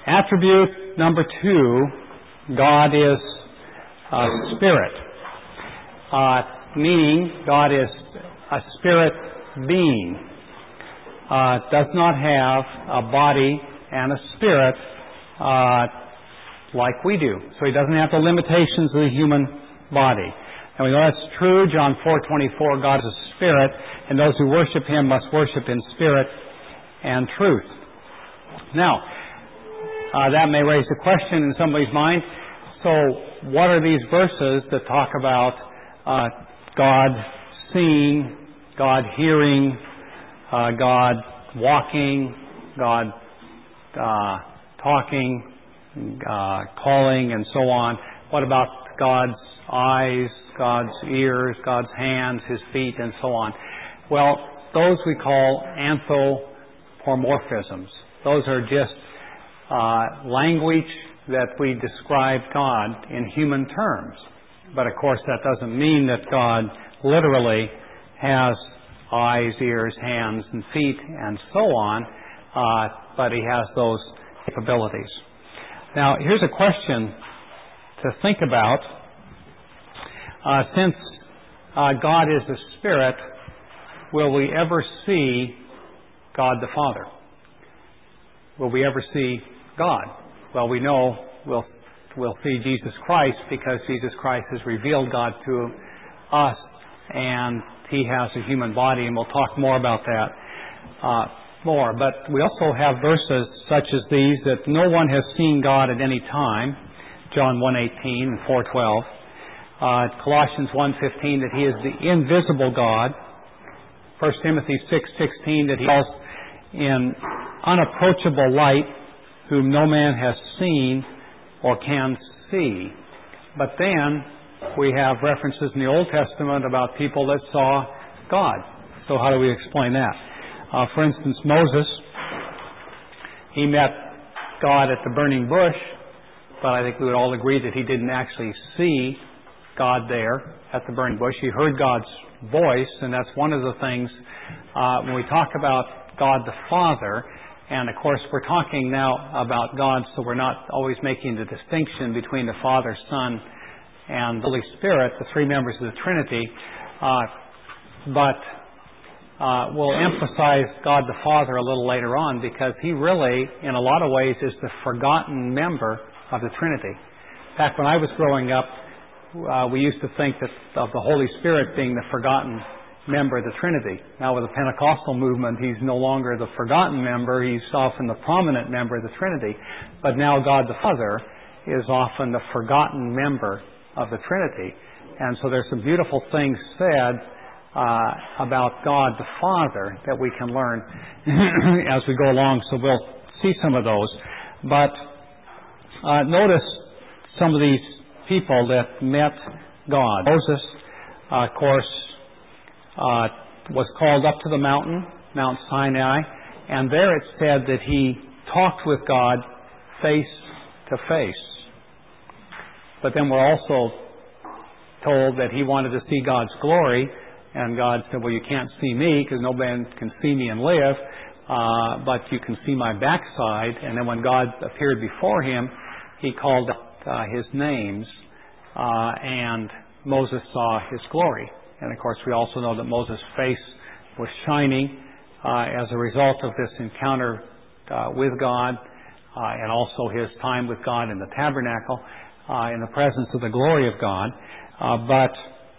Attribute number 2, God is spirit. Meaning God is a spirit being. Does not have a body and a spirit like we do. So He doesn't have the limitations of the human body. And we know that's true. John 4:24, God is a spirit, and those who worship Him must worship in spirit and truth. Now, that may raise a question in somebody's mind. So, what are these verses that talk about God seeing, God hearing, God walking, God talking, calling, and so on? What about God's eyes, God's ears, God's hands, His feet, and so on? Well, those we call anthropomorphisms. Those are just language that we describe God in human terms. But of course that doesn't mean that God literally has eyes, ears, hands, and feet, and so on, but He has those capabilities. Now, here's a question to think about. Since God is a spirit, will we ever see God the Father? Will we ever see God? Well, we know we'll see Jesus Christ because Jesus Christ has revealed God to us, and He has a human body, and we'll talk more about that more. But we also have verses such as these, that no one has seen God at any time, John 1:18 and 4:12. Colossians 1:15, that He is the invisible God. 1 Timothy 6:16, that He is in unapproachable light, whom no man has seen or can see. But then we have references in the Old Testament about people that saw God. So how do we explain that? For instance, Moses, he met God at the burning bush, but I think we would all agree that he didn't actually see God there at the burning bush. He heard God's voice, and that's one of the things when we talk about God the Father. And of course we're talking now about God, so we're not always making the distinction between the Father, Son, and the Holy Spirit, the three members of the Trinity. But we'll emphasize God the Father a little later on, because He really, in a lot of ways, is the forgotten member of the Trinity. In fact, when I was growing up, we used to think that of the Holy Spirit being the forgotten member of the Trinity. Now with the Pentecostal movement, He's no longer the forgotten member, He's often the prominent member of the Trinity. But now God the Father is often the forgotten member of the Trinity. And so there's some beautiful things said about God the Father that we can learn as we go along, so we'll see some of those. But notice some of these people that met God. Moses, of course, was called up to the mountain, Mount Sinai, and there it said that he talked with God face to face. But then we're also told that he wanted to see God's glory, and God said, well, you can't see me because no man can see me and live, but you can see my backside. And then when God appeared before him, He called His names, and Moses saw His glory. And of course we also know that Moses' face was shining as a result of this encounter with God, and also his time with God in the tabernacle, in the presence of the glory of God. But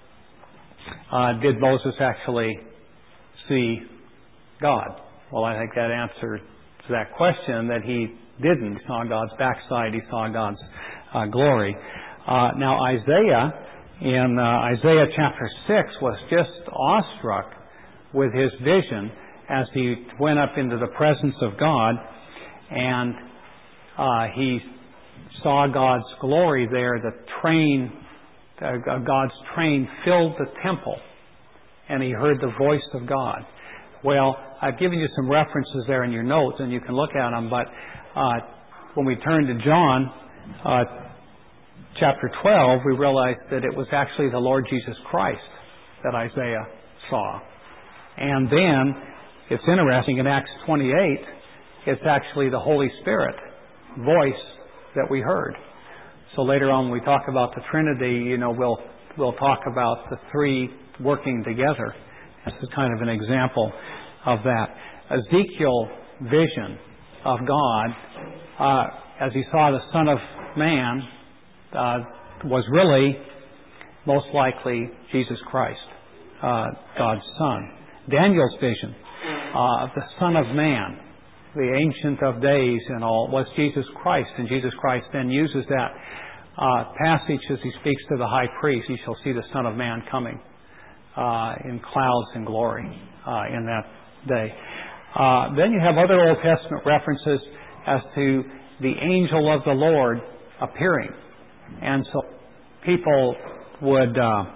did Moses actually see God? Well, I think that answer to that question, that he didn't. He saw God's backside. He saw God's glory. Now Isaiah, in Isaiah chapter 6, was just awestruck with his vision as he went up into the presence of God, and he saw God's glory there. The train, God's train filled the temple, and he heard the voice of God. Well, I've given you some references there in your notes, and you can look at them, but when we turn to John chapter 12, we realize that it was actually the Lord Jesus Christ that Isaiah saw. And then, it's interesting, in Acts 28, it's actually the Holy Spirit voice that we heard. So later on, when we talk about the Trinity, we'll talk about the three working together. This is kind of an example of that. Ezekiel's vision of God, as he saw the Son of Man, was really most likely Jesus Christ, God's Son. Daniel's vision of the Son of Man, the Ancient of Days and all, was Jesus Christ. And Jesus Christ then uses that passage as he speaks to the high priest. "You shall see the Son of Man coming in clouds and glory in that day." Then you have other Old Testament references as to the angel of the Lord appearing. And so people would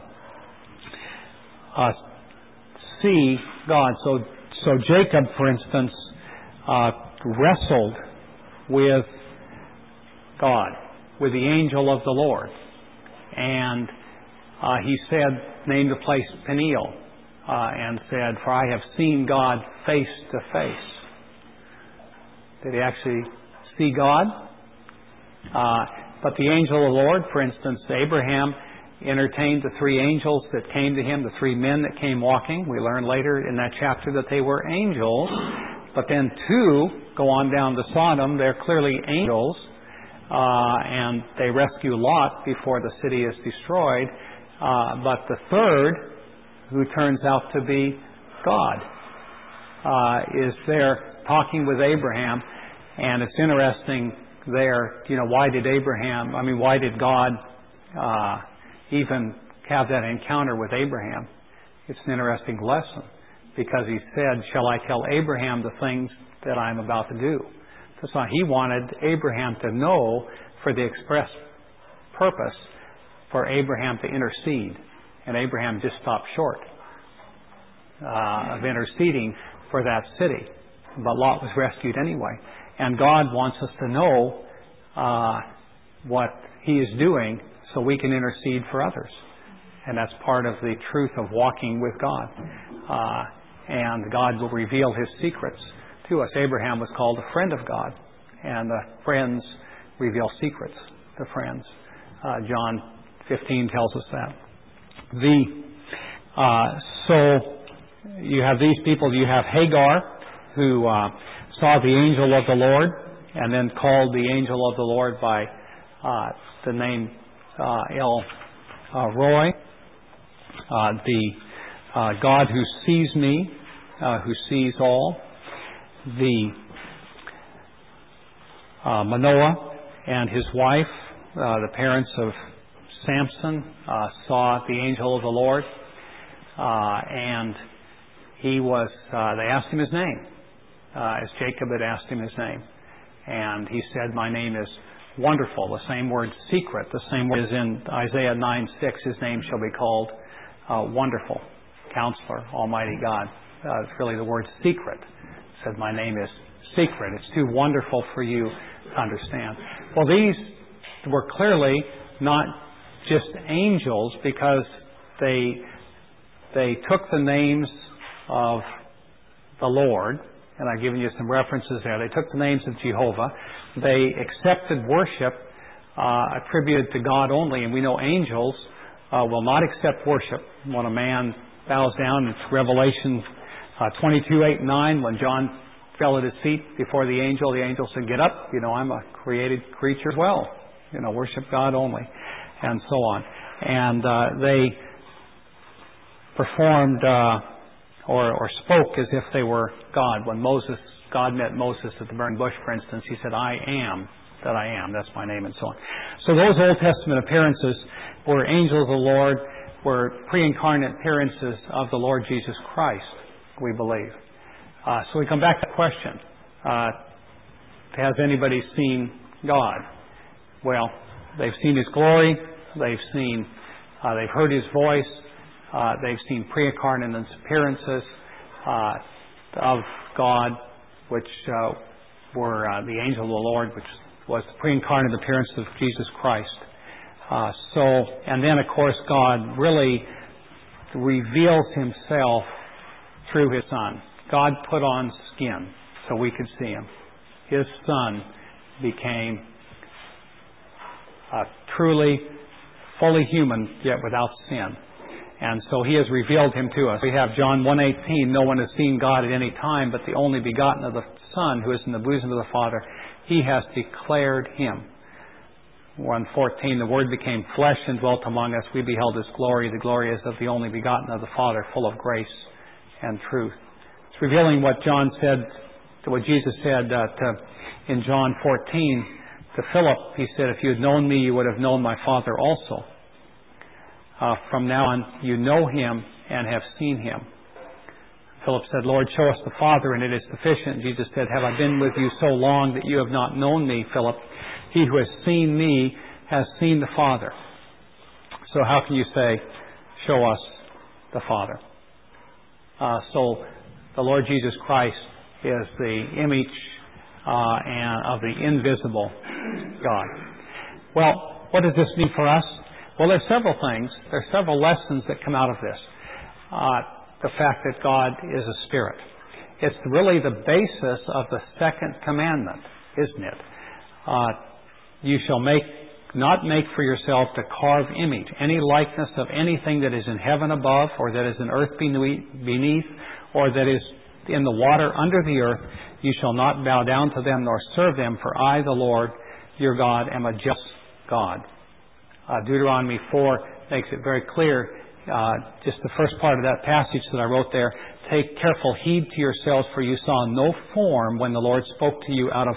see God. So Jacob, for instance, wrestled with God, with the angel of the Lord. And he named the place Peniel, and said, "For I have seen God face to face." Did he actually see God? But the angel of the Lord, for instance, Abraham entertained the three angels that came to him, the three men that came walking. We learn later in that chapter that they were angels. But then two go on down to Sodom. They're clearly angels. And they rescue Lot before the city is destroyed. But the third, who turns out to be God, is there talking with Abraham. And it's interesting there, why did God even have that encounter with Abraham? It's an interesting lesson, because he said, "Shall I tell Abraham the things that I'm about to do?" So he wanted Abraham to know, for the express purpose for Abraham to intercede. And Abraham just stopped short of interceding for that city. But Lot was rescued anyway. And God wants us to know what he is doing so we can intercede for others. And that's part of the truth of walking with God. And God will reveal his secrets to us. Abraham was called a friend of God. And friends reveal secrets to friends. John 15 tells us that. So you have these people. You have Hagar, who saw the angel of the Lord, and then called the angel of the Lord by the name El Roi, the God who sees me, who sees all. The Manoah and his wife, the parents of Samson, saw the angel of the Lord, and he was. They asked him his name, as Jacob had asked him his name, and he said, "My name is Wonderful." The same word, secret. The same word is in Isaiah 9:6. His name shall be called Wonderful, Counselor, Almighty God. It's really the word secret. He said, "My name is secret. It's too wonderful for you to understand." Well, these were clearly not just angels, because they took the names of the Lord, and I've given you some references there. They took the names of Jehovah. They accepted worship attributed to God only, and we know angels will not accept worship. When a man bows down, it's Revelation 22:8-9, when John fell at his feet before the angel said, "Get up, I'm a created creature as well. Worship God only," and so on. And they performed or spoke as if they were God. When God met Moses at the burning bush, for instance, he said, "I am that I am. That's my name," and so on. So those Old Testament appearances were angels of the Lord, were pre-incarnate appearances of the Lord Jesus Christ, we believe. So we come back to the question, has anybody seen God? Well, they've seen his glory, they've heard his voice, they've seen pre-incarnate appearances of God, which were the angel of the Lord, which was the pre-incarnate appearance of Jesus Christ. And then, of course, God really reveals himself through his Son. God put on skin so we could see him. His Son became truly, fully human, yet without sin. And so He has revealed Him to us. We have John 1:18, no one has seen God at any time, but the only begotten of the Son, who is in the bosom of the Father, He has declared Him. 1:14, the Word became flesh and dwelt among us. We beheld His glory. The glory is of the only begotten of the Father, full of grace and truth. It's revealing what John said, what Jesus said in John 14 to Philip. He said, if you had known me, you would have known my Father also. From now on, you know Him and have seen Him. Philip said, Lord, show us the Father, and it is sufficient. Jesus said, have I been with you so long that you have not known me, Philip? He who has seen me has seen the Father. So how can you say, show us the Father? So the Lord Jesus Christ is the image of the invisible God. Well, what does this mean for us? Well, there's several things. There's several lessons that come out of this. The fact that God is a spirit. It's really the basis of the second commandment, isn't it? You shall not make for yourself to carve image, any likeness of anything that is in heaven above, or that is in earth beneath, or that is in the water under the earth. You shall not bow down to them nor serve them, for I, the Lord, your God, am a just God. Deuteronomy 4 makes it very clear, just the first part of that passage that I wrote there, take careful heed to yourselves, for you saw no form when the Lord spoke to you at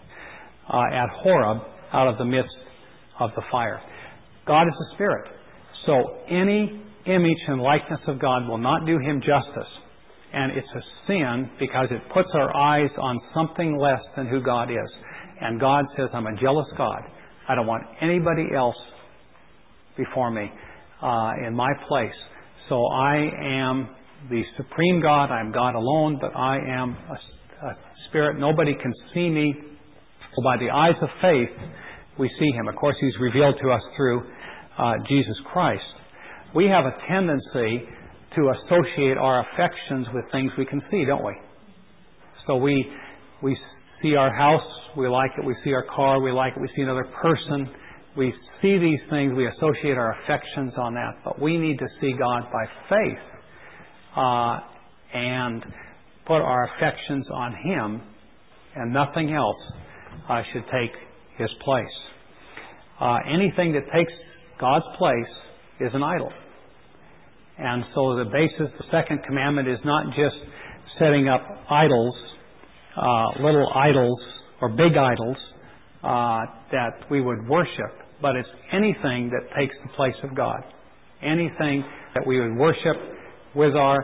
Horeb, out of the midst of the fire. God is a spirit. So any image and likeness of God will not do Him justice. And it's a sin because it puts our eyes on something less than who God is. And God says, I'm a jealous God. I don't want anybody else before me in my place. So I am the supreme God. I'm God alone, but I am a spirit. Nobody can see me. So by the eyes of faith, we see Him. Of course, He's revealed to us through Jesus Christ. We have a tendency to associate our affections with things we can see, don't we? So we see our house, we like it. We see our car, we like it. We see another person. We see these things, we associate our affections on that. But we need to see God by faith and put our affections on Him, and nothing else should take His place. Anything that takes God's place is an idol. And so the basis, the second commandment, is not just setting up idols, little idols or big idols that we would worship, but it's anything that takes the place of God. Anything that we would worship with our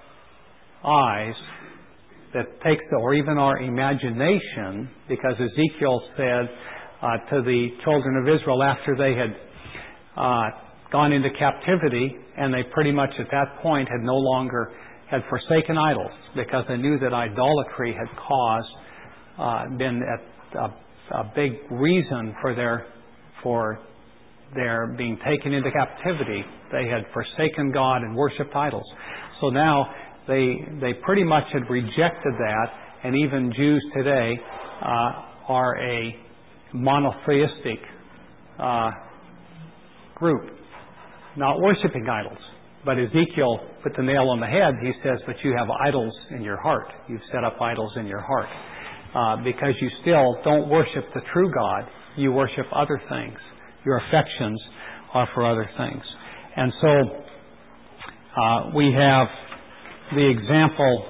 eyes that takes, or even our imagination, because Ezekiel said to the children of Israel after they had gone into captivity, and they pretty much at that point had forsaken idols, because they knew that idolatry had been a big reason for their being taken into captivity. They had forsaken God and worshipped idols. So now they pretty much had rejected that, and even Jews today are a monotheistic group, not worshiping idols. But Ezekiel put the nail on the head. He says, but you have idols in your heart. You've set up idols in your heart. Because you still don't worship the true God. You worship other things. Your affections are for other things. And so we have the example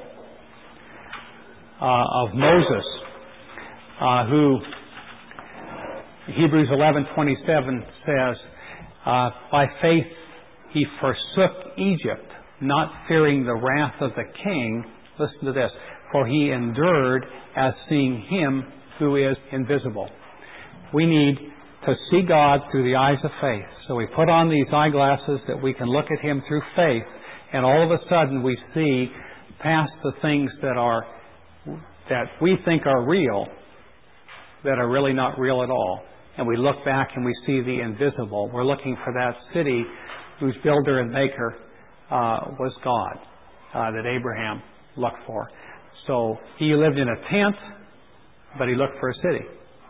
of Moses, who Hebrews 11:27 says, by faith he forsook Egypt, not fearing the wrath of the king. Listen to this. For he endured as seeing Him who is invisible. We need to see God through the eyes of faith. So we put on these eyeglasses that we can look at Him through faith, and all of a sudden we see past the things that we think are real, that are really not real at all. And we look back and we see the invisible. We're looking for that city whose builder and maker was God, that Abraham looked for. So he lived in a tent, but he looked for a city.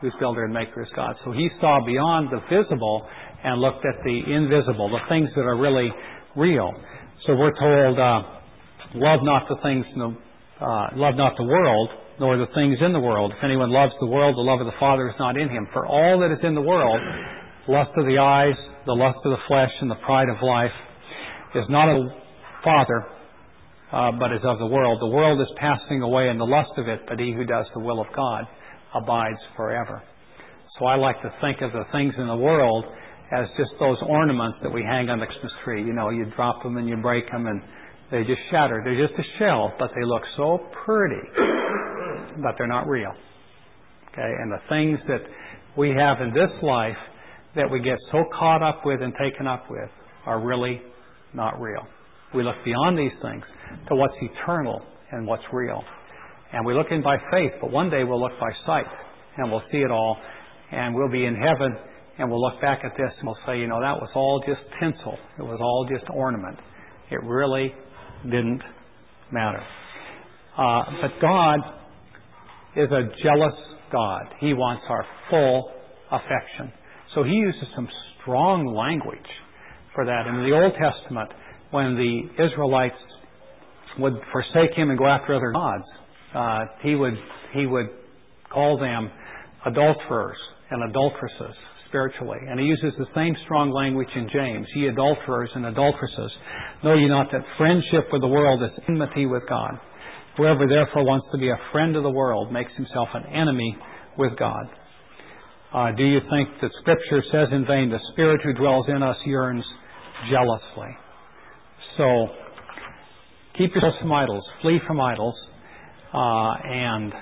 whose builder and maker is God. So he saw beyond the visible and looked at the invisible, the things that are really real. So we're told, love not the world, nor the things in the world. If anyone loves the world, the love of the Father is not in him. For all that is in the world, lust of the eyes, the lust of the flesh, and the pride of life, is not of the Father, but is of the world. The world is passing away in the lust of it, but he who does the will of God abides forever. So I like to think of the things in the world as just those ornaments that we hang on the Christmas tree. You know, you drop them and you break them and they just shatter. They're just a shell, but they look so pretty, but they're not real. Okay, and the things that we have in this life that we get so caught up with and taken up with are really not real. We look beyond these things to what's eternal and what's real. And we look in by faith, but one day we'll look by sight and we'll see it all, and we'll be in heaven and we'll look back at this and we'll say, you know, that was all just tinsel. It was all just ornament. It really didn't matter. But God is a jealous God. He wants our full affection. So he uses some strong language for that. In the Old Testament, when the Israelites would forsake him and go after other gods, he would call them adulterers and adulteresses spiritually. And he uses the same strong language in James. Ye adulterers and adulteresses, know ye not that friendship with the world is enmity with God? Whoever therefore wants to be a friend of the world makes himself an enemy with God. Do you think that Scripture says in vain, the Spirit who dwells in us yearns jealously? So, keep yourself from idols, flee from idols, and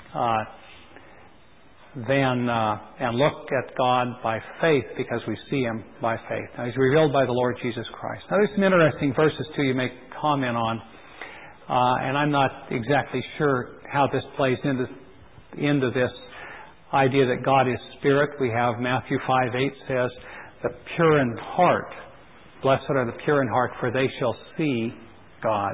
look at God by faith, because we see Him by faith. Now, He's revealed by the Lord Jesus Christ. Now, there's some interesting verses too you may comment on, and I'm not exactly sure how this plays into this idea that God is Spirit. We have Matthew 5:8 says, the pure in heart, blessed are the pure in heart, for they shall see God.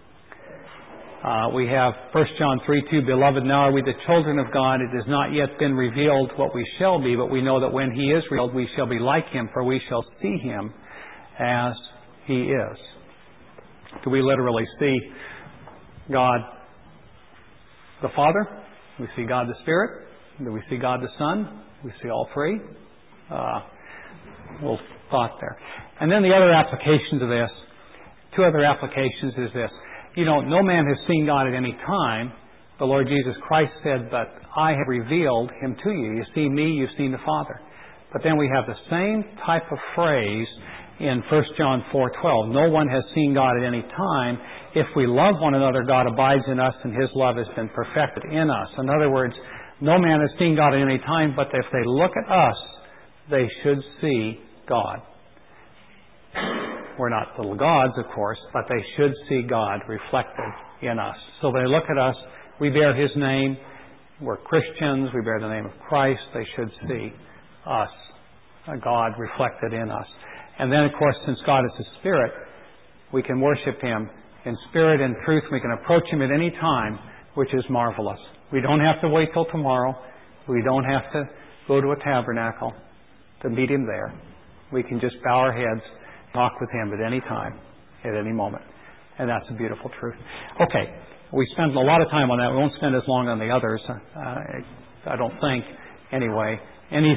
We have 1 John 3:2, beloved, now are we the children of God. It has not yet been revealed what we shall be, but we know that when He is revealed, we shall be like Him, for we shall see Him as He is. Do we literally see God the Father? We see God the Spirit? Do we see God the Son? We see all three? Little thought there. And then the other application to this, two other applications is this. You know, no man has seen God at any time. The Lord Jesus Christ said, but I have revealed Him to you. You see me, you've seen the Father. But then we have the same type of phrase in 1 John 4:12. No one has seen God at any time. If we love one another, God abides in us, and His love has been perfected in us. In other words, no man has seen God at any time, but if they look at us, they should see God. We're not little gods, of course, but they should see God reflected in us. So they look at us, we bear His name, we're Christians, we bear the name of Christ, they should see us, a God reflected in us. And then, of course, since God is a Spirit, we can worship Him in spirit and truth. We can approach Him at any time, which is marvelous. We don't have to wait till tomorrow. We don't have to go to a tabernacle to meet Him there. We can just bow our heads, talk with Him at any time, at any moment. And that's a beautiful truth. Okay, we spent a lot of time on that. We won't spend as long on the others, I don't think. Anyway, any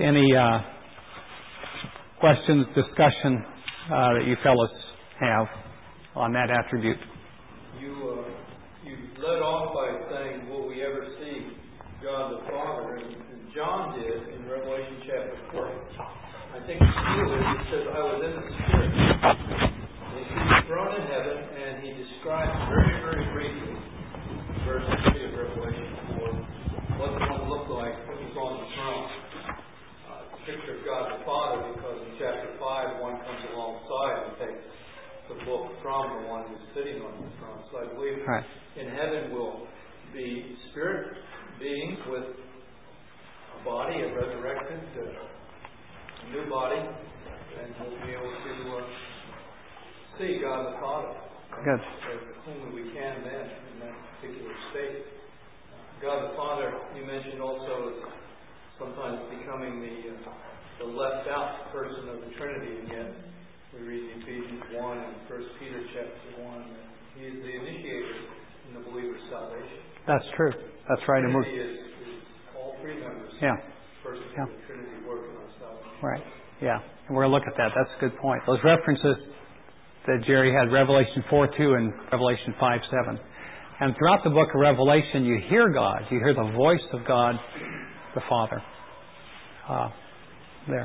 questions, discussion that you fellows have on that attribute? You led off by saying, will we ever see God the Father? And John did in Revelation chapter 4. I think the seal is, it says, I was in the Spirit. And he sees the throne in heaven, and he describes very, very briefly, verse 3 of Revelation 4, what the one looked like that was on the throne. It's a picture of God the Father, because in chapter 5, one comes alongside and takes the book from the one who's sitting on the throne. So I believe in heaven will be spirit beings with a body, a resurrected, a new body, and we'll be able to see God the Father. Good. As whom we can then in that particular state. God the Father, you mentioned also, is sometimes becoming the left out person of the Trinity. And yet we read in Ephesians 1 and 1 Peter chapter 1 that He is the initiator in the believer's salvation. That's true. That's right. Trinity is all three members. Yeah. Person of the Trinity working on salvation. Right. Yeah. And we're going to look at that. That's a good point. Those references that Jerry had, Revelation 4:2 and Revelation 5:7. And throughout the book of Revelation, you hear God. You hear the voice of God, the Father. There.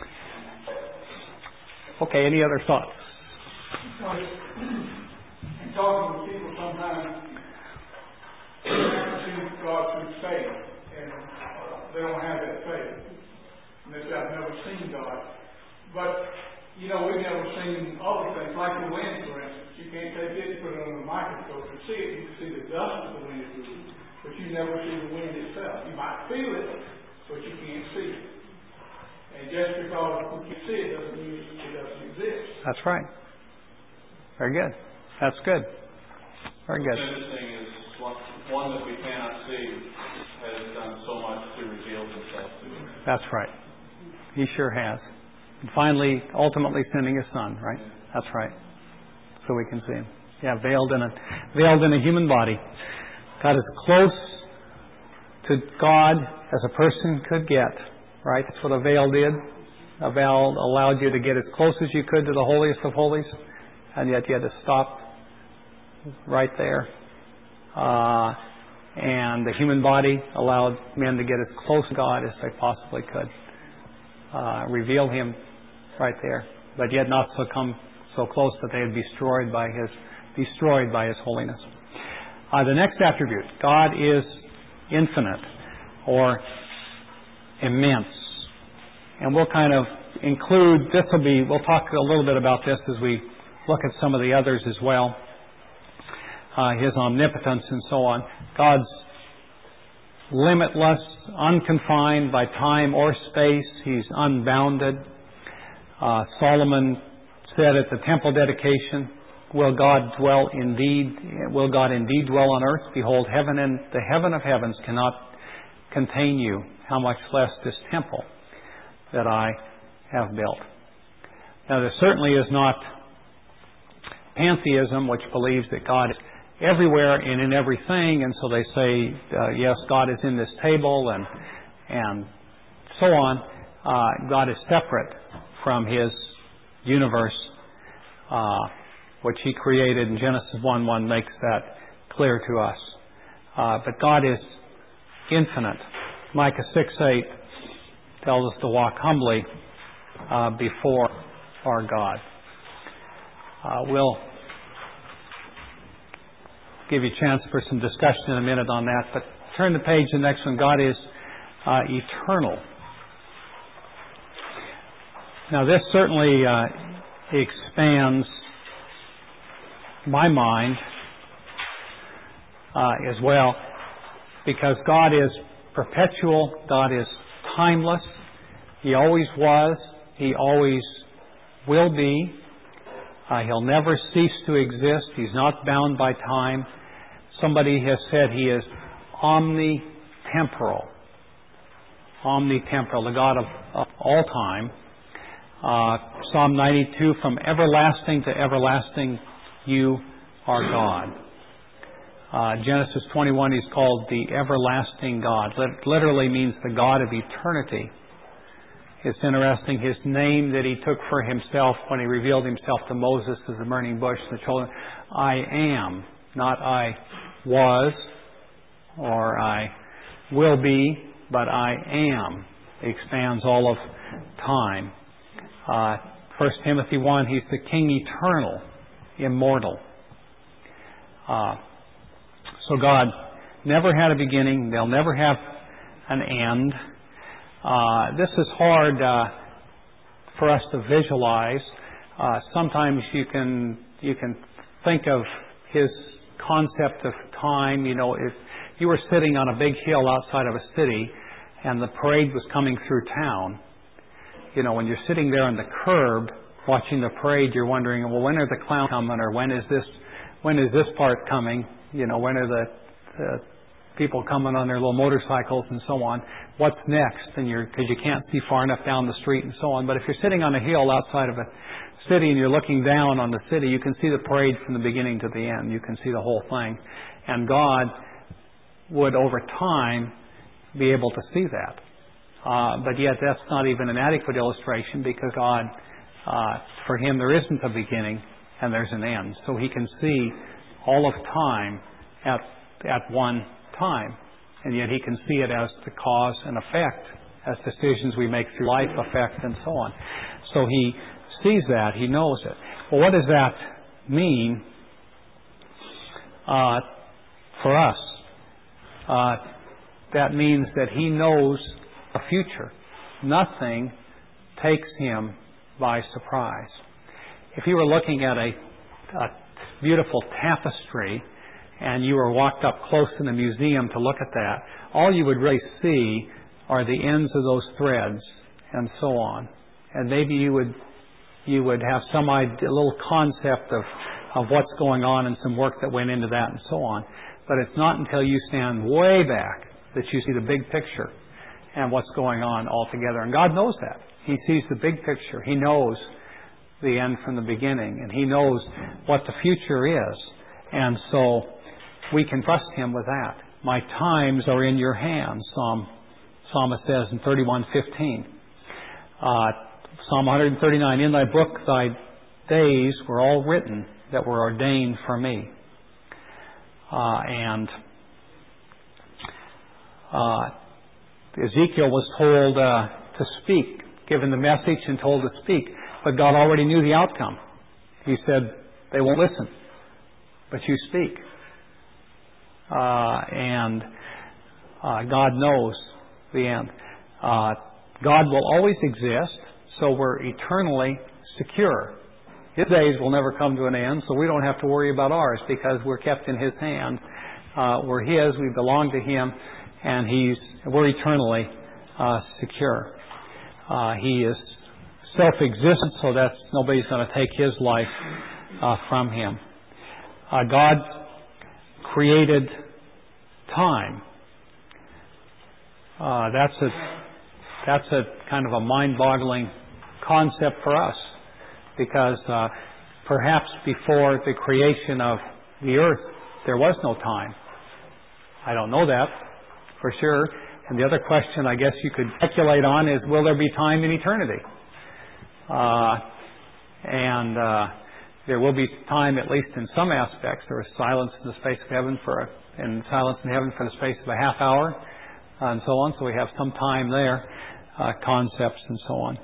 Okay, any other thoughts? In talking with people sometimes, they see God through faith, and they don't have that faith. And they say, I've never seen God. But, we've never seen other things, like the wind, for instance. You can't take it and put it under a microscope and see it. You can see the dust of the wind is moving, but you never see the wind itself. You might feel it, but you can't see it. And just because we can see it doesn't mean it doesn't exist. That's right. Very good. That's good. Very good. What's interesting is one that we cannot see has done so much to reveal Himself to us. That's right. He sure has. And finally, ultimately sending His Son, right? That's right. So we can see Him. Yeah, veiled in a human body. God is close to God as a person could get, right? That's what a veil did. A veil allowed you to get as close as you could to the holiest of holies, and yet you had to stop right there. And the human body allowed men to get as close to God as they possibly could. Reveal Him right there, but yet not come so close that they would be destroyed by His holiness. The next attribute, God is infinite or immense. And we'll kind of include, we'll talk a little bit about this as we look at some of the others as well. His omnipotence and so on. God's limitless, unconfined by time or space. He's unbounded. Solomon said at the temple dedication, Will God indeed dwell on earth? Behold, heaven and the heaven of heavens cannot contain you. How much less this temple that I have built. Now, there certainly is not pantheism, which believes that God is everywhere and in everything, and so they say, yes, God is in this table, and so on. God is separate from His universe, which He created, and Genesis 1:1 makes that clear to us. But God is infinite. Micah 6:8 tells us to walk humbly before our God. We'll give you a chance for some discussion in a minute on that, but turn the page to the next one. God is eternal. Now, this certainly expands my mind as well, because God is perpetual, God is timeless. He always was, He always will be. He'll never cease to exist. He's not bound by time. Somebody has said He is omnitemporal. Omnitemporal, the God of all time. Psalm 92, from everlasting to everlasting, You are God. Genesis 21, He's called the everlasting God. Literally means the God of eternity. It's interesting, His name that He took for Himself when He revealed Himself to Moses as the burning bush and the children. I am, not I was or I will be, but I am. It expands all of time. 1 Timothy 1, He's the King eternal, immortal. So God never had a beginning. They'll never have an end. This is hard for us to visualize. Sometimes you can think of His concept of time. If you were sitting on a big hill outside of a city and the parade was coming through town, when you're sitting there on the curb watching the parade, you're wondering, well, when are the clowns coming, or when is this part coming? When are the people coming on their little motorcycles and so on. What's next? And because you can't see far enough down the street and so on. But if you're sitting on a hill outside of a city and you're looking down on the city, you can see the parade from the beginning to the end. You can see the whole thing. And God would, over time, be able to see that. But yet that's not even an adequate illustration, because God, for Him, there isn't a beginning and there's an end. So He can see all of time at one time. And yet He can see it as the cause and effect, as decisions we make through life affect and so on. So He sees that. He knows it. Well, what does that mean for us? That means that He knows the future. Nothing takes Him by surprise. If you were looking at a beautiful tapestry and you were walked up close in a museum to look at that, all you would really see are the ends of those threads and so on. And maybe you would have some idea, a little concept of what's going on and some work that went into that and so on. But it's not until you stand way back that you see the big picture and what's going on altogether. And God knows that. He sees the big picture. He knows the end from the beginning. And He knows what the future is. And so we can trust Him with that. My times are in your hands, Psalmist says in 31:15. Psalm 139, in thy book thy days were all written that were ordained for me. And Ezekiel was told to speak, given the message and told to speak, but God already knew the outcome. He said, they won't listen, but you speak. And God knows the end. God will always exist, so we're eternally secure. His days will never come to an end, so we don't have to worry about ours, because we're kept in His hand. We're His, we belong to Him, and we're eternally secure. He is self-existent, so that nobody's going to take His life from Him. God created time. That's a kind of a mind-boggling concept for us, because perhaps before the creation of the earth there was no time. I don't know that for sure. And the other question I guess you could speculate on is, will there be time in eternity? There will be time, at least in some aspects. There is silence in the space of heaven and silence in heaven for the space of a half hour, and so on. So we have some time there, concepts and so on.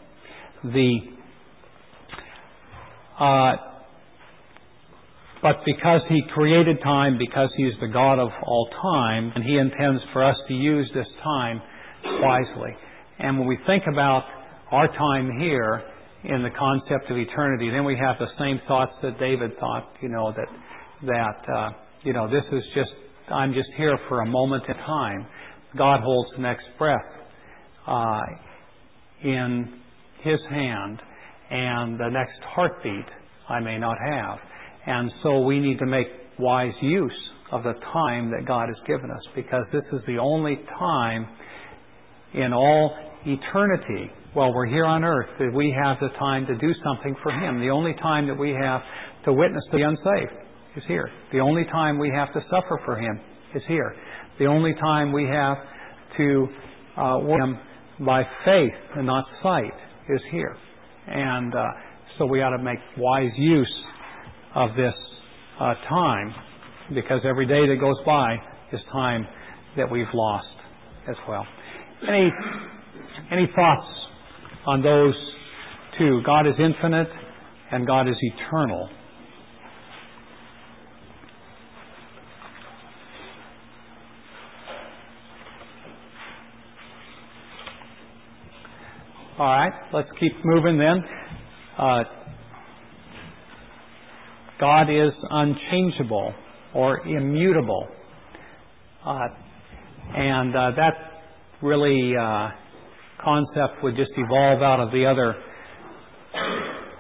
But because He created time, because He is the God of all time, and He intends for us to use this time wisely. And when we think about our time here in the concept of eternity, then we have the same thoughts that David thought, this is just, I'm just here for a moment in time. God holds the next breath in His hand, and the next heartbeat I may not have. And so we need to make wise use of the time that God has given us, because this is the only time in all eternity, while we're here on earth, that we have the time to do something for Him. The only time that we have to witness to the unsaved is here. The only time we have to suffer for Him is here. The only time we have to work Him by faith and not sight is here. And so we ought to make wise use of this time, because every day that goes by is time that we've lost as well. Any thoughts on those two? God is infinite and God is eternal. All right, let's keep moving then. God is unchangeable or immutable. And that really concept would just evolve out of the other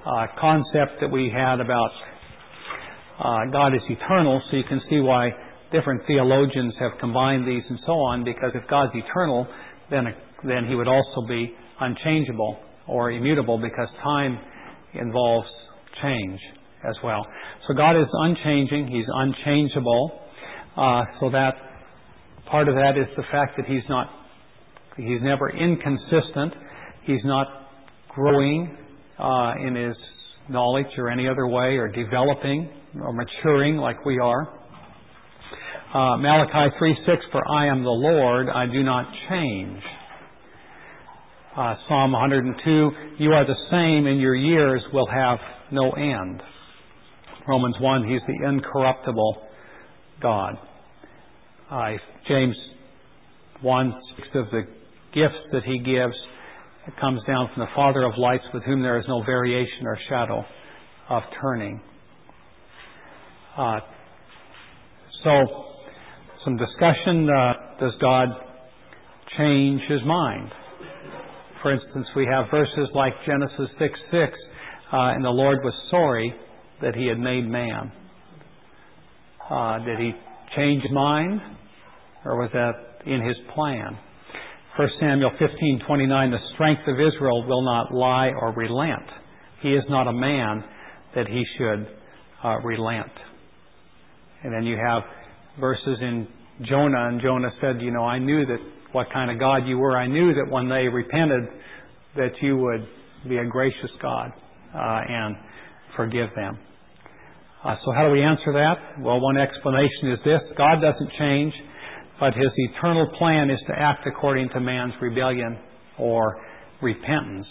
concept that we had about God is eternal, so you can see why different theologians have combined these and so on, because if God's eternal, then He would also be unchangeable or immutable, because time involves change as well. So God is unchanging. He's unchangeable. So that part of that is the fact that He's never inconsistent. He's not growing in His knowledge or any other way, or developing or maturing like we are. Malachi 3:6, for I am the Lord, I do not change. Psalm 102, you are the same, and your years will have no end. Romans 1, He's the incorruptible God. James 1 speaks of the gifts that He gives. It comes down from the Father of lights, with whom there is no variation or shadow of turning. So, some discussion, does God change His mind? For instance, we have verses like Genesis 6:6, and the Lord was sorry that He had made man. Did He change His mind, or was that in His plan? 1 Samuel 15:29, the strength of Israel will not lie or relent. He is not a man that He should relent. And then you have verses in Jonah, and Jonah said, I knew that what kind of God you were. I knew that when they repented that you would be a gracious God and forgive them. So how do we answer that? Well, one explanation is this: God doesn't change, but His eternal plan is to act according to man's rebellion or repentance.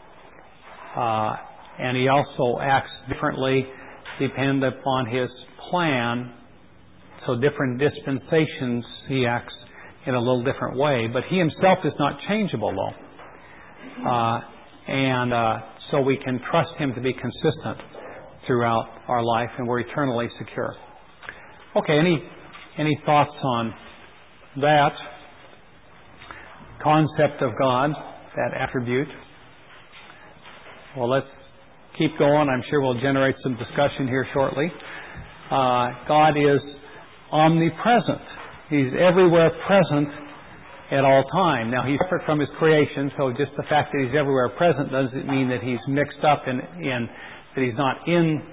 And He also acts differently dependent upon His plan. So different dispensations He acts in a little different way. But He Himself is not changeable, though. So we can trust Him to be consistent throughout our life, and we're eternally secure. Okay, any thoughts on that concept of God, that attribute? Well, let's keep going. I'm sure we'll generate some discussion here shortly. God is omnipresent. He's everywhere present at all time. Now, He's separate from His creation, so just the fact that He's everywhere present doesn't mean that He's mixed up in that He's not in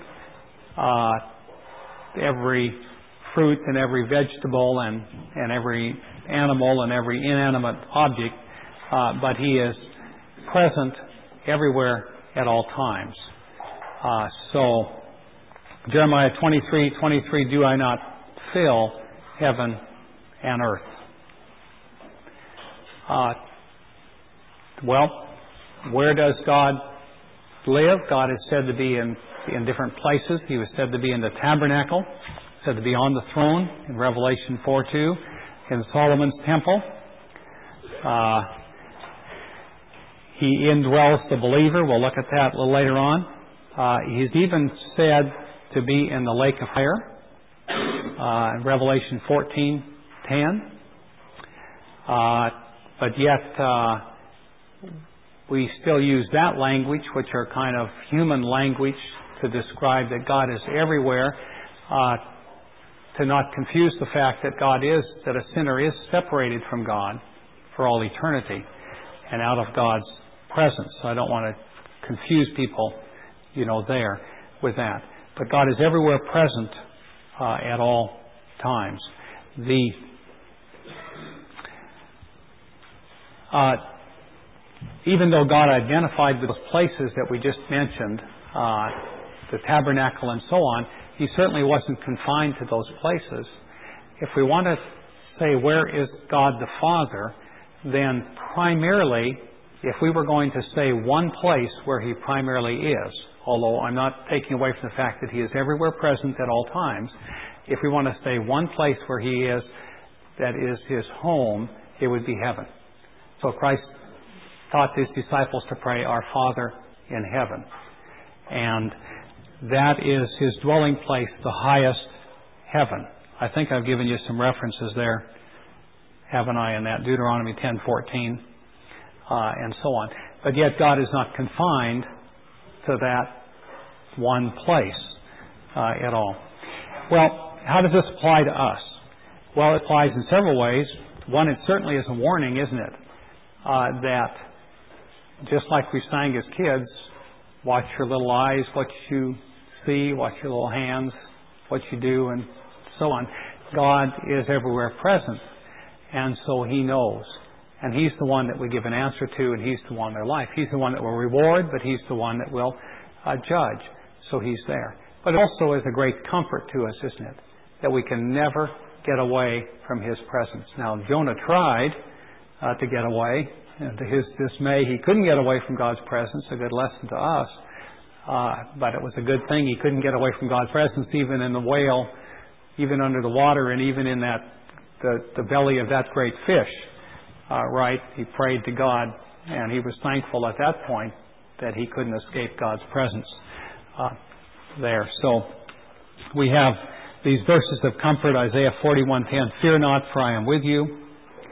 every fruit and every vegetable and every animal and every inanimate object, but He is present everywhere at all times. So, Jeremiah 23:23, do I not fill heaven and earth? Well, where does God live? God is said to be in different places. He was said to be in the tabernacle, said to be on the throne in Revelation 4:2, in Solomon's temple. He indwells the believer. We'll look at that a little later on. He's even said to be in the lake of fire, in Revelation 14:10. But yet, we still use that language, which are kind of human language, to describe that God is everywhere, to not confuse the fact that that a sinner is separated from God for all eternity and out of God's presence. So I don't want to confuse people, there with that. But God is everywhere present at all times. Even though God identified those places that we just mentioned, the tabernacle and so on, He certainly wasn't confined to those places. If we want to say where is God the Father, then primarily, if we were going to say one place where He primarily is, although I'm not taking away from the fact that He is everywhere present at all times, if we want to say one place where He is, that is His home, it would be heaven. So Christ taught His disciples to pray, Our Father in heaven. And that is His dwelling place, the highest heaven. I think I've given you some references there, haven't I, in that Deuteronomy 10:14, and so on. But yet God is not confined to that one place at all. Well, how does this apply to us? Well, it applies in several ways. One, it certainly is a warning, isn't it? That just like we sang as kids, watch your little eyes, what you see, watch your little hands, what you do, and so on. God is everywhere present, and so He knows. And He's the one that we give an answer to, and He's the one in their life. He's the one that will reward, but He's the one that will judge. So He's there. But it also is a great comfort to us, isn't it? That we can never get away from His presence. Now, Jonah tried to get away. And to his dismay, he couldn't get away from God's presence. A good lesson to us. But it was a good thing he couldn't get away from God's presence, even in the whale, even under the water, and even in the belly of that great fish. Right? He prayed to God, and he was thankful at that point that he couldn't escape God's presence there. So we have these verses of comfort, Isaiah 41:10, "Fear not, for I am with you."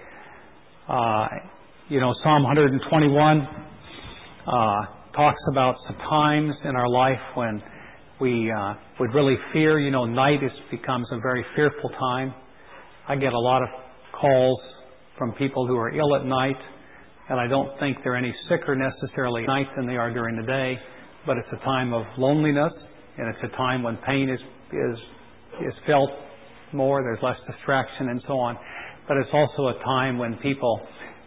Psalm 121 talks about some times in our life when we would really fear. Night becomes a very fearful time. I get a lot of calls from people who are ill at night, and I don't think they're any sicker necessarily at night than they are during the day, but it's a time of loneliness, and it's a time when pain is felt more, there's less distraction and so on. But it's also a time when people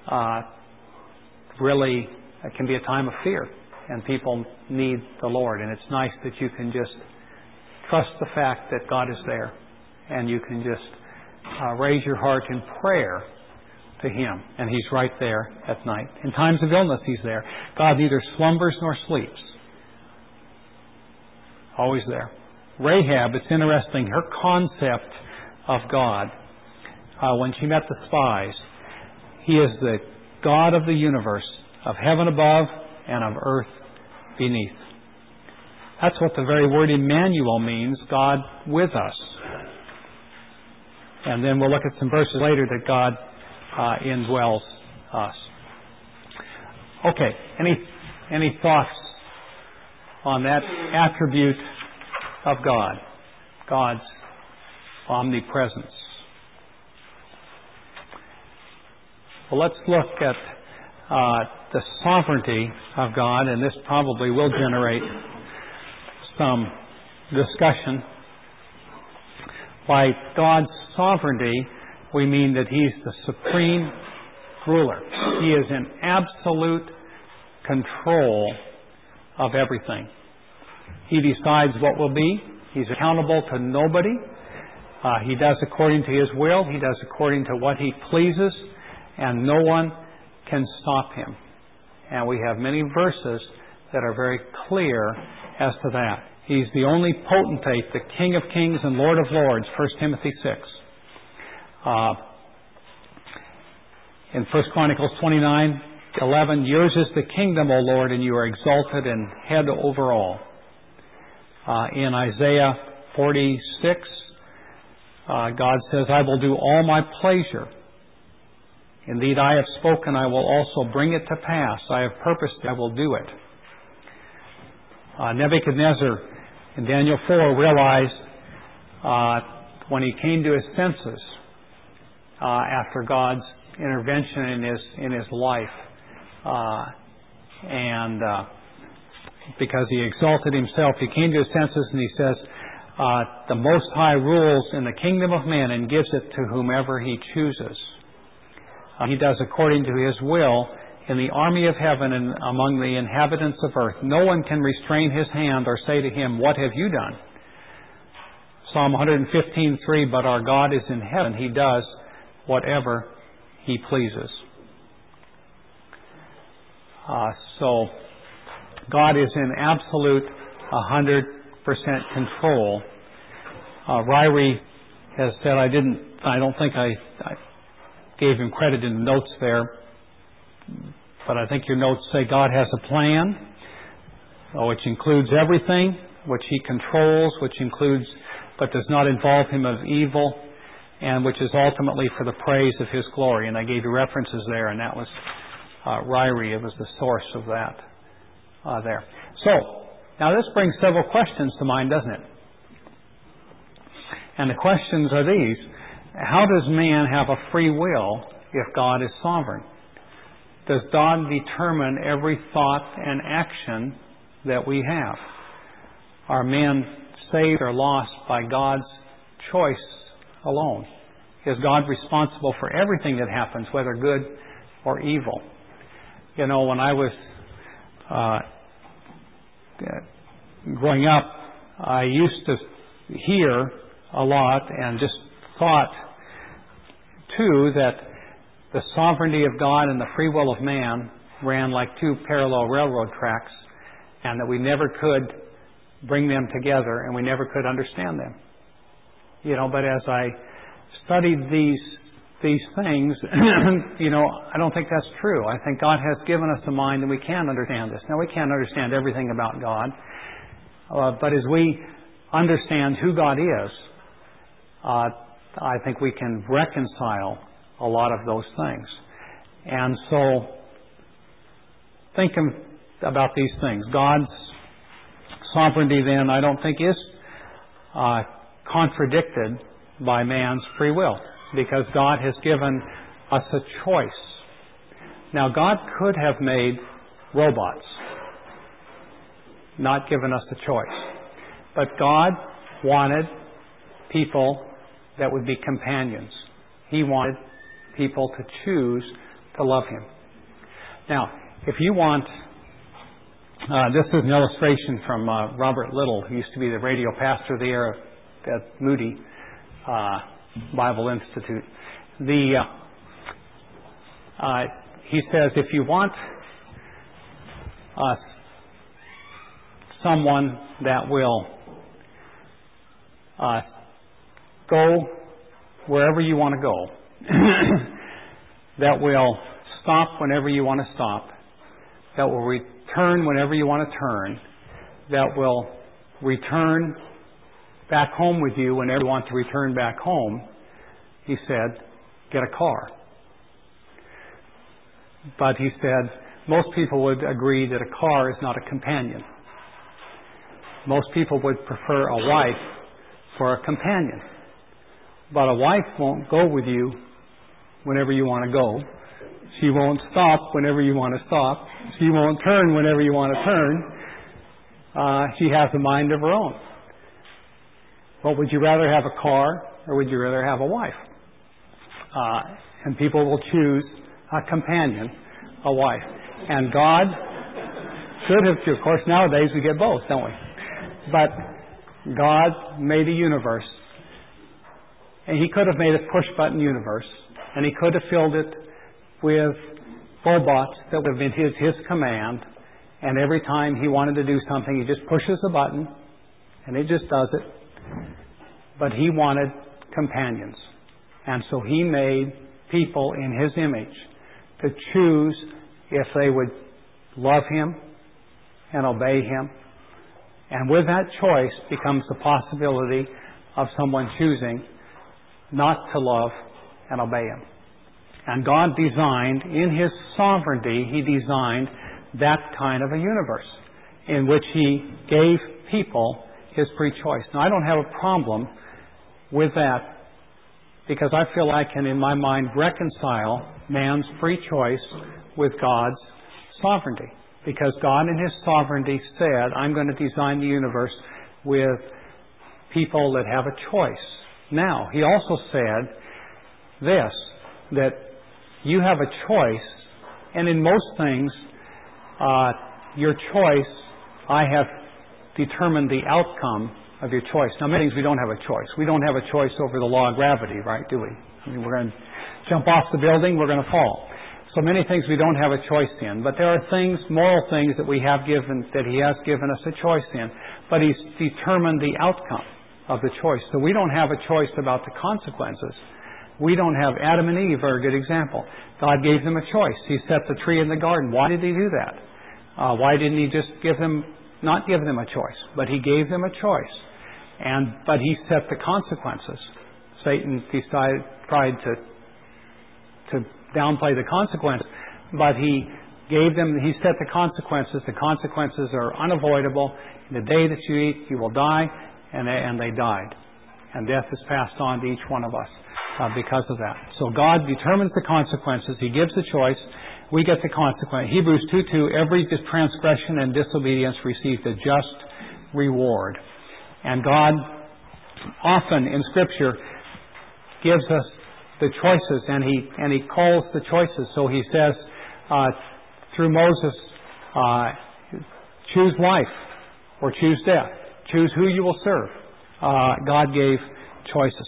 really, it can be a time of fear, and people need the Lord. And it's nice that you can just trust the fact that God is there, and you can just raise your heart in prayer to Him, and He's right there at night. In times of illness, He's there. God neither slumbers nor sleeps. Always there. Rahab, it's interesting, her concept of God, when she met the spies, He is the God of the universe, of heaven above and of earth beneath. That's what the very word Emmanuel means, God with us. And then we'll look at some verses later that God indwells us. Okay, any thoughts on that attribute of God, God's omnipresence? Well, let's look at the sovereignty of God, and this probably will generate some discussion. By God's sovereignty, we mean that He's the supreme ruler. He is in absolute control of everything. He decides what will be. He's accountable to nobody. He does according to His will. He does according to what He pleases, and no one can stop Him. And we have many verses that are very clear as to that. He's the only potentate, the King of kings and Lord of lords, 1 Timothy 6. In 1 Chronicles 29:11, yours is the kingdom, O Lord, and you are exalted and head over all. In Isaiah 46, God says, I will do all my pleasure. Indeed, I have spoken, I will also bring it to pass. I have purposed, I will do it. Nebuchadnezzar in Daniel 4 realized when he came to his senses after God's intervention in his life, and because he exalted himself, he came to his senses and he says, the Most High rules in the kingdom of men and gives it to whomever He chooses. He does according to His will in the army of heaven and among the inhabitants of earth. No one can restrain His hand or say to Him, what have you done? Psalm 115:3, but our God is in heaven. He does whatever He pleases. So God is in absolute 100% control. Ryrie has said, I don't think I gave him credit in the notes there, but I think your notes say God has a plan, which includes everything, which He controls, which includes, but does not involve Him of evil, and which is ultimately for the praise of His glory. And I gave you references there, and that was Ryrie. It was the source of that there. So, now this brings several questions to mind, doesn't it? And the questions are these. how does man have a free will if God is sovereign? Does God determine every thought and action that we have? Are men saved or lost by God's choice alone? Is God responsible for everything that happens, whether good or evil? You know, when I was growing up, I used to hear a lot and just thought, too, that the sovereignty of God and the free will of man ran like two parallel railroad tracks, and that we never could bring them together and we never could understand them. You know, but as I studied these things, you know, I don't think that's true. I think God has given us a mind and we can understand this. Now, we can't understand everything about God, but as we understand who God is, I think we can reconcile a lot of those things. And so, think about these things. God's sovereignty, then, I don't think is contradicted by man's free will, because God has given us a choice. Now, God could have made robots, not given us a choice. But God wanted people that would be companions. He wanted people to choose to love Him. Now, if you want, this is an illustration from Robert Little, who used to be the radio pastor there at Moody Bible Institute. He says, if you want someone that will go wherever you want to go, that will stop whenever you want to stop, that will return whenever you want to turn, that will return back home with you whenever you want to return back home, he said, get a car. But he said, most people would agree that a car is not a companion. Most people would prefer a wife for a companion. But a wife won't go with you whenever you want to go. She won't stop whenever you want to stop. She won't turn whenever you want to turn. She has a mind of her own. Well, would you rather have a car or would you rather have a wife? And people will choose a companion, a wife. And God should have, of course, nowadays we get both, don't we? But God made a universe. And He could have made a push-button universe. And He could have filled it with robots that would have been His command. And every time He wanted to do something, He just pushes a button and it just does it. But He wanted companions. And so He made people in His image to choose if they would love Him and obey Him. And with that choice becomes the possibility of someone choosing not to love and obey Him. And God designed, in His sovereignty, He designed that kind of a universe in which He gave people His free choice. Now, I don't have a problem with that because I feel I can, in my mind, reconcile man's free choice with God's sovereignty. Because God in His sovereignty said, I'm going to design the universe with people that have a choice. Now, He also said this, that you have a choice, and in most things, your choice, I have determined the outcome of your choice. Now, many things we don't have a choice. We don't have a choice over the law of gravity, right, do we? I mean, we're going to jump off the building, we're going to fall. So many things we don't have a choice in. But there are things, moral things that we have given, that He has given us a choice in. But He's determined the outcome of the choice. So we don't have a choice about the consequences. We don't have Adam and Eve are a good example. God gave them a choice. He set the tree in the garden. Why did He do that? Why didn't He just not give them a choice? But He gave them a choice. But He set the consequences. Satan tried to downplay the consequences, but he set the consequences. The consequences are unavoidable. In the day that you eat, you will die, and they died. And death is passed on to each one of us. because of that. So God determines the consequences. He gives the choice. We get the consequence. Hebrews 2:2, every transgression and disobedience received a just reward. And God often in Scripture gives us the choices, and He calls the choices. So He says through Moses, choose life or choose death. Choose who you will serve. God gave choices.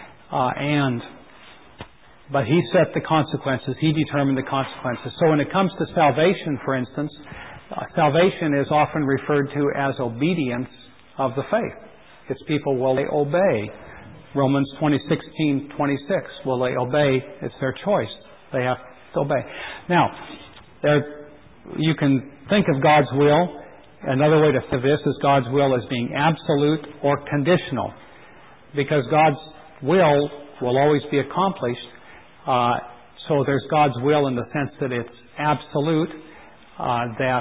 But He set the consequences. He determined the consequences. So when it comes to salvation, for instance, salvation is often referred to as obedience of the faith. It's people, will they obey? Romans 20:16-26. Will they obey? It's their choice. They have to obey. Now, you can think of God's will. Another way to think of this is God's will as being absolute or conditional. Because God's will always be accomplished. So there's God's will in the sense that it's absolute, that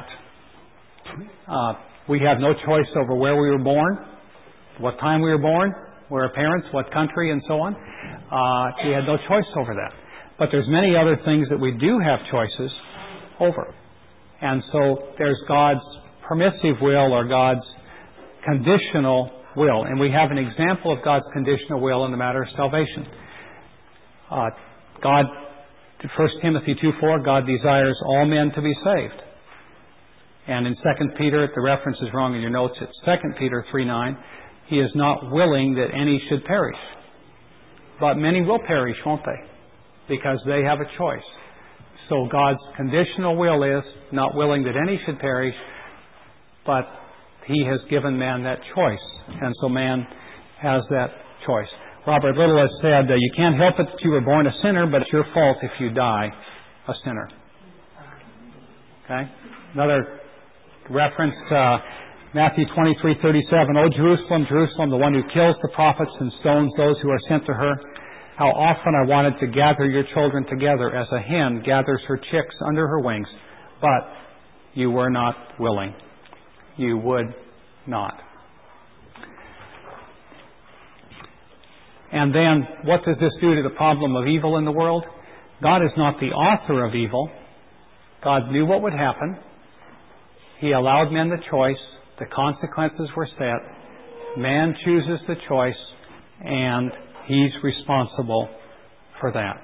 we have no choice over where we were born, what time we were born, where our parents, what country, and so on. We had no choice over that. But there's many other things that we do have choices over. And so there's God's permissive will or God's conditional will. And we have an example of God's conditional will in the matter of salvation. God, 1 Timothy 2:4, God desires all men to be saved. And in 2 Peter, the reference is wrong in your notes, it's 2 Peter 3:9, He is not willing that any should perish. But many will perish, won't they? Because they have a choice. So God's conditional will is not willing that any should perish, but He has given man that choice. And so man has that choice. Robert Little has said, you can't help it that you were born a sinner, but it's your fault if you die a sinner. Okay? Another reference, Matthew 23:37, O Jerusalem, Jerusalem, the one who kills the prophets and stones those who are sent to her, how often I wanted to gather your children together as a hen gathers her chicks under her wings, but you were not willing. You would not. And then, what does this do to the problem of evil in the world? God is not the author of evil. God knew what would happen. He allowed men the choice. The consequences were set. Man chooses the choice, and he's responsible for that.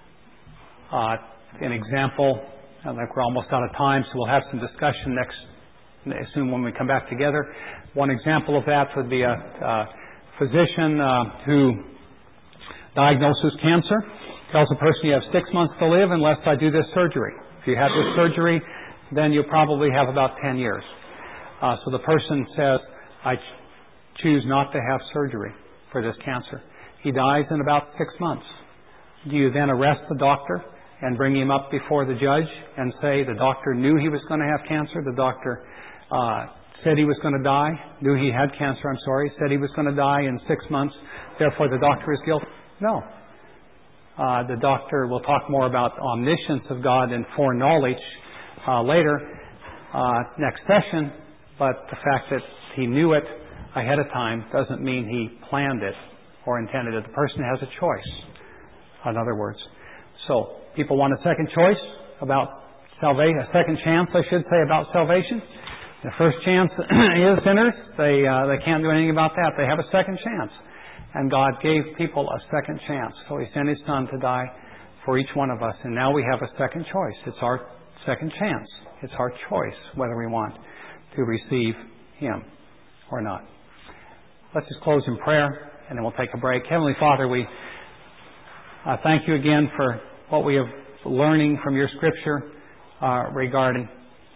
An example, I think we're almost out of time, so we'll have some discussion soon when we come back together. One example of that would be a physician who diagnoses cancer, tells a person you have 6 months to live unless I do this surgery. If you have this surgery, then you'll probably have about 10 years. So the person says, I choose not to have surgery for this cancer. He dies in about 6 months. Do you then arrest the doctor and bring him up before the judge and say the doctor knew he was going to have cancer, the doctor said he was going to die, knew he had cancer, said he was going to die in 6 months, therefore the doctor is guilty? No. The doctor will talk more about omniscience of God and foreknowledge later, next session, but the fact that he knew it ahead of time doesn't mean he planned it or intended it. The person has a choice, in other words. So, people want a second choice about salvation, a second chance, I should say, about salvation. The first chance is sinners. They can't do anything about that. They have a second chance. And God gave people a second chance. So He sent His Son to die for each one of us. And now we have a second choice. It's our second chance. It's our choice whether we want to receive Him or not. Let's just close in prayer and then we'll take a break. Heavenly Father, we thank You again for what we have learning from Your Scripture regarding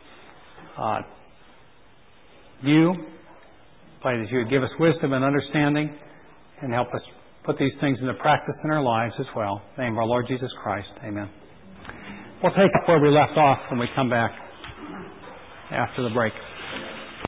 You. Pray that You would give us wisdom and understanding and help us put these things into practice in our lives as well. In the name of our Lord Jesus Christ. Amen. We'll take up where we left off when we come back after the break.